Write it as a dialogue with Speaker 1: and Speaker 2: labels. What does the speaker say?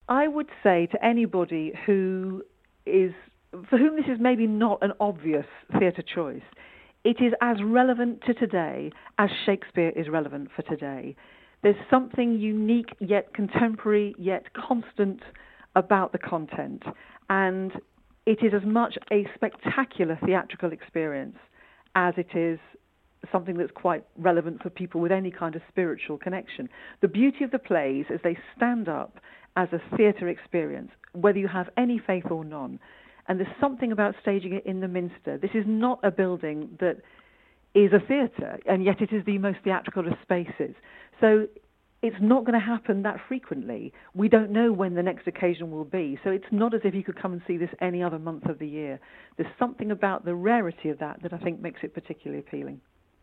Speaker 1: I would say to anybody for whom this is maybe not an obvious theatre choice, it is as relevant to today as Shakespeare is relevant for today. There's something unique yet contemporary yet constant about the content, and it is as much a spectacular theatrical experience as it is something that's quite relevant for people with any kind of spiritual connection. The beauty of the plays is they stand up as a theatre experience, whether you have any faith or none. And there's something about staging it in the Minster. This is not a building that is a theatre, and yet it is the most theatrical of spaces. So it's not going to happen that frequently. We don't know when the next occasion will be. So it's not as if you could come and see this any other month of the year. There's something about the rarity of that I think makes it particularly appealing.